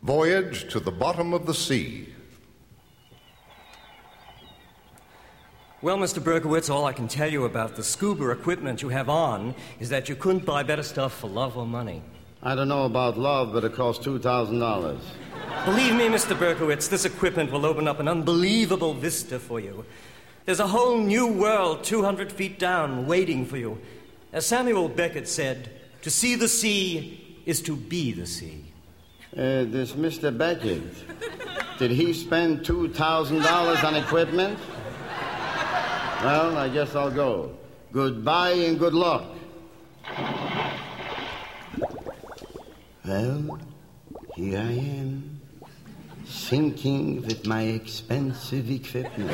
Voyage to the Bottom of the Sea. Well, Mr. Berkowitz, all I can tell you about the scuba equipment you have on is that you couldn't buy better stuff for love or money. I don't know about love, but it costs $2,000. Believe me, Mr. Berkowitz, this equipment will open up an unbelievable vista for you. There's a whole new world 200 feet down waiting for you. As Samuel Beckett said, to see the sea is to be the sea. This Mr. Beckett, did he spend $2,000 on equipment? Well, I guess I'll go. Goodbye and good luck. Well, here I am, sinking with my expensive equipment.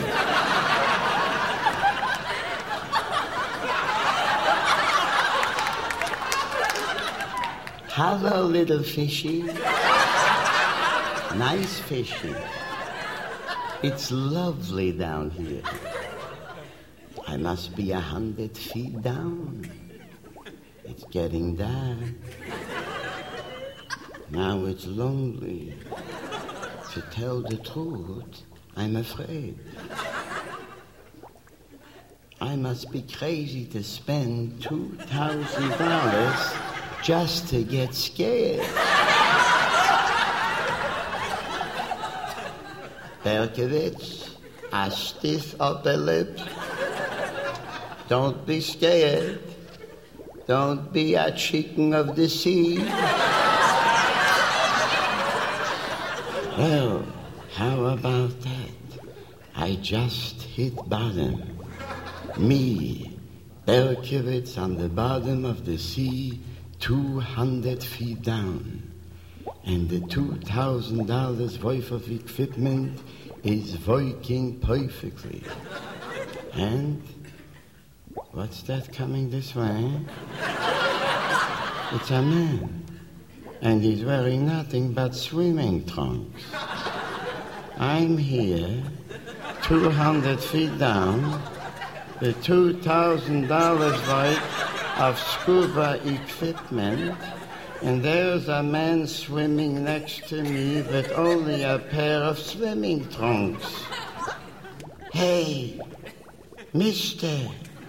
Hello, little fishy. Nice fishing. It's lovely down here. I must be 100 feet down. It's getting dark. Now it's lonely. To tell the truth, I'm afraid. I must be crazy to spend $2,000 just to get scared. Berkowitz, a stiff upper lip. Don't be scared. Don't be a chicken of the sea. Well, how about that? I just hit bottom. Me, Berkowitz, on the bottom of the sea, 200 feet down. And the $2,000 worth of equipment is working perfectly. And what's that coming this way? It's a man. And he's wearing nothing but swimming trunks. I'm here, 200 feet down, the $2,000 worth of scuba equipment, and there's a man swimming next to me with only a pair of swimming trunks. Hey, Mister,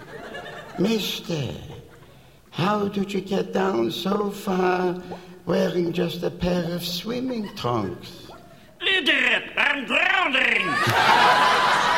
how did you get down so far wearing just a pair of swimming trunks? Leader, I'm drowning!